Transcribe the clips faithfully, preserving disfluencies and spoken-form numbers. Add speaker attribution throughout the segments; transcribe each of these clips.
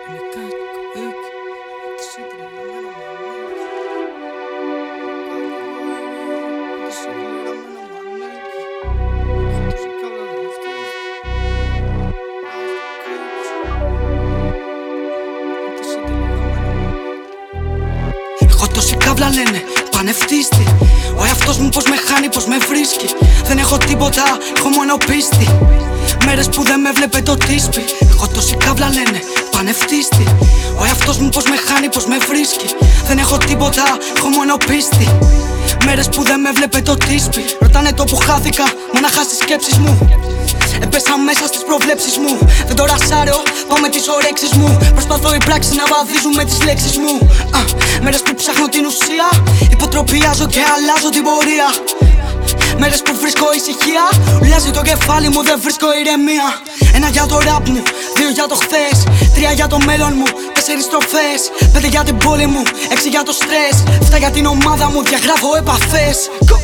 Speaker 1: Έχω τόση κάβλα λένε, πανευτίστη. Ο εαυτός μου πως με χάνει, πως με βρίσκει. Δεν έχω τίποτα, έχω μόνο πίστη. Μέρες που δεν με βλέπε το τίσπι. Έχω τόση κάβλα λένε, πανευτίστη. Ο εαυτός μου πως με χάνει, πως με βρίσκει. Δεν έχω τίποτα, έχω μόνο πίστη. Μέρες που δεν με βλέπε το τίσπι. Ρωτάνε το που χάθηκα, μονάχα στις σκέψεις μου. Έπεσα μέσα στις προβλέψεις μου. Δεν το ρασάρω, πάω με τις ορέξεις μου. Προσπαθώ οι πράξεις να βαδίζουν με τις λέξεις μου. Α, μέρες που ψάχνω την ουσία, υποτροπιάζω και αλλάζω την πορεία. Μέρες που βρίσκω ησυχία, ουλιάζει το κεφάλι μου, δεν βρίσκω ηρεμία. Ένα για το ραπ μου, δύο για το χθες, τρία για το μέλλον μου, τέσσερις στροφές, πέντε για την πόλη μου, έξι για το στρες, εφτά για την ομάδα μου, διαγράφω επαφές.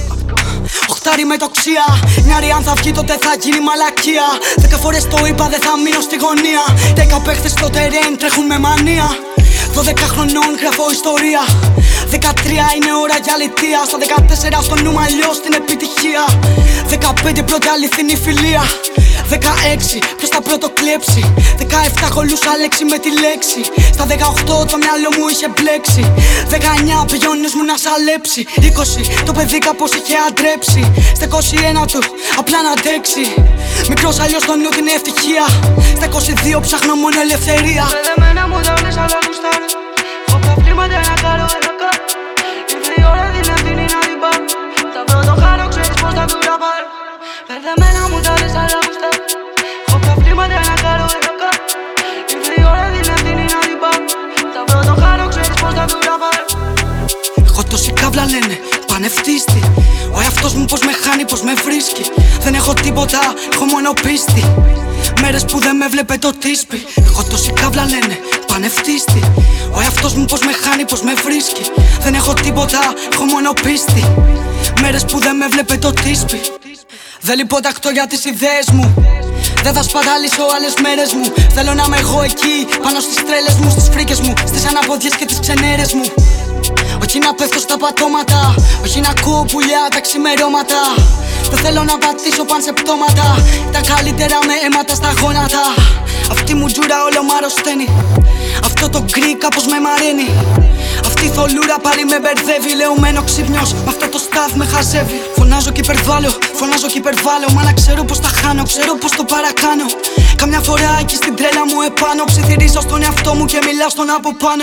Speaker 1: Οχτάρι με τοξία, νιάρι αν θα βγει τότε θα γίνει μαλακία. Δέκα φορές το είπα δεν θα μείνω στη γωνία. Δέκα παίχτες στο τερέν τρέχουν με μανία. Δώδεκα χρονών γράφω ιστορία. Δεκατρία είναι ώρα για λιτία. Στα δεκατέσσερα στο νου αλλιώς την επιτυχία. Δεκαπέντε πρώτη αληθινή φιλία. Δεκαέξι ποιος θα πρώτο κλέψει. Δεκαεφτά κολούσα λέξη με τη λέξη. Στα δεκαοκτώ το μυαλό μου είχε μπλέξει. Δεκαεννιά πήγε ο νους μου να σαλέψει. Είκοσι το παιδί κάπως είχε αντρέψει. Στα είκοσι ένα του απλά να αντέξει. Μικρός αλλιώς το νου την ευτυχία. Στα είκοσι δύο ψάχνω μόνο ελευθερία.
Speaker 2: Πεδεμένα μου δώνες αλλά γουστάρω. Έχω προβλήματα να κάνω ένα κάνω. Ήρθε η ώρα δυνατή να την πάρω. Θα βρω το χάρο, ξέρεις πως θα του ραπάρω. Πεδεμένα μου δώνες αλλά γουστάρω. Έχω προβλήματα να κάνω ένα κάνω. Ήρθε η ώρα δυνατή να την πάρω. Θα βρω το χάρο, ξέρεις πως θα του ραπάρω.
Speaker 1: Έχω τόση κάβλα λένε, πανευτίστη. Ο εαυτός μου πως με χάνει, πως με βρίσκει. Δεν έχω τίποτα, έχω μόνο πίστη. Μέρες που δεν με βλέπε το τίσπι. Έχω τόση κάβλα λένε, πανευτίστη. Ο εαυτός μου πως με χάνει, πως με βρίσκει. Δεν έχω τίποτα, έχω μόνο πίστη. Μέρες που δεν με βλέπε το τίσπι. Δεν λιποτακτώ για τις ιδέες μου. Δεν θα σπαταλήσω άλλες μέρες μου. Θέλω να είμαι εγώ εκεί, πάνω στις τρέλες μου, στις φρίκες μου, στις αναποδιές και τις ξενέρες μου. Όχι να πέφτω στα πατώματα, όχι να ακούω πουλιά τα ξημερώματα. Δεν θέλω να πατήσω παν σε πτώματα. Τα καλύτερα με αίματα στα γόνατα. Αυτή μου τζούρα όλο μ' αρρωσταίνει. Αυτό το γκρι κάπως με μαραίνει. Αυτή η θολούρα πάλι με μπερδεύει. Λεωμένο ξύπνιος, μ' αυτό το σταθ με χαζεύει. Φωνάζω κι υπερβάλλω, φωνάζω κι υπερβάλλω. Μα να ξέρω πως τα χάνω, ξέρω πως το παρακάνω. Καμιά φορά εκεί στην τρέλα μου επάνω. Ψιθυρίζω στον εαυτό μου και μιλάω στον από πάνω.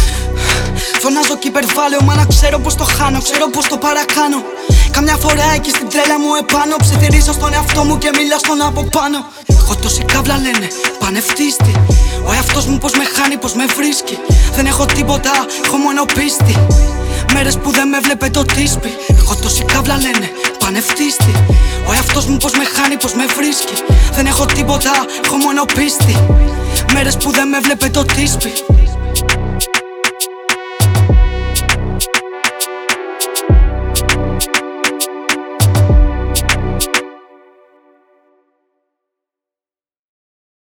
Speaker 1: Φωνάζω κι υπερβάλλω, μα να ξέρω πως το χάνω, ξέρω πως το παρακάνω. Καμιά φορά εκεί στην τρέλα μου επάνω. Ψιθυρίζω στον εαυτό μου και μιλάω στον από πάνω. Έχω τόση κάβλα λένε, πανευτίστη. Ο εαυτός μου πως με χάνει, πως με βρίσκει. Δεν έχω τίποτα, έχω μόνο πίστη. Μέρες που δεν με βλέπε το τίσπι. Έχω τόση κάβλα λένε, πανευτίστη. Ο εαυτός μου πως με χάνει, πως με βρίσκει. Δεν έχω τίποτα, έχω μόνο πίστη. Μέρες που δεν με βλέπε το τίσπι.